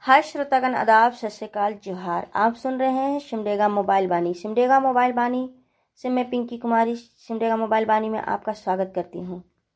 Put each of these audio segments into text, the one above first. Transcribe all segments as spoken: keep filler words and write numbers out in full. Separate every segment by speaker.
Speaker 1: हाय श्रोतागण, आदाब, सत श्री अकाल, जोहार। आप सुन रहे हैं सिमडेगा मोबाइल बानी। सिमडेगा मोबाइल बानी से मैं पिंकी कुमारी सिमडेगा मोबाइल बानी में आपका स्वागत करती हूं।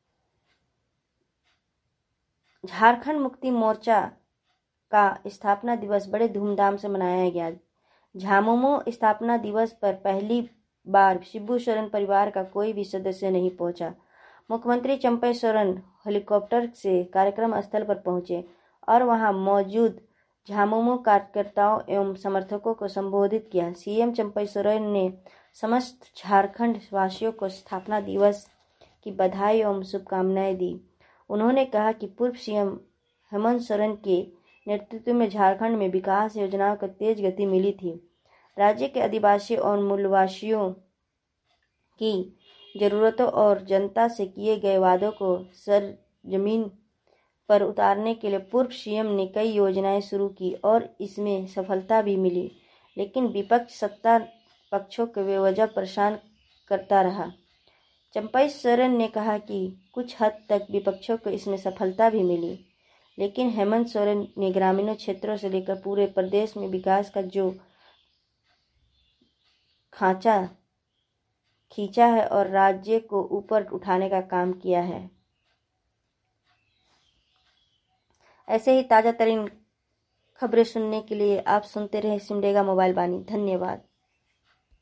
Speaker 1: झारखंड मुक्ति मोर्चा का स्थापना दिवस बड़े धूमधाम से मनाया गया। झामुमो स्थापना दिवस पर पहली बार शिबू सोरेन परिवार का कोई भी सदस्य नहीं पहुंचा। मुख्यमंत्री चंपई सोरेन हेलीकॉप्टर से कार्यक्रम स्थल पर पहुंचे और वहां मौजूद झामुमो कार्यकर्ताओं एवं समर्थकों को संबोधित किया। सीएम चंपई सोरेन ने समस्त झारखंड वासियों को स्थापना दिवस की बधाई एवं शुभकामनाएं दी। उन्होंने कहा कि पूर्व सीएम हेमंत सोरेन के नेतृत्व में झारखंड में विकास योजनाओं को तेज गति मिली थी। राज्य के आदिवासी और मूलवासियों की जरूरतों और जनता से किए गए वादों को सरजमीन पर उतारने के लिए पूर्व सीएम ने कई योजनाएं शुरू की और इसमें सफलता भी मिली, लेकिन विपक्ष सत्ता पक्षों को बेवजह परेशान करता रहा। चंपई सोरेन ने कहा कि कुछ हद तक विपक्षों को इसमें सफलता भी मिली, लेकिन हेमंत सोरेन ने ग्रामीण क्षेत्रों से लेकर पूरे प्रदेश में विकास का जो खांचा खींचा है और राज्य को ऊपर उठाने का काम किया है। ऐसे ही ताज़ा तरीन खबरें सुनने के लिए आप सुनते रहे सिमडेगा मोबाइल बानी। धन्यवाद।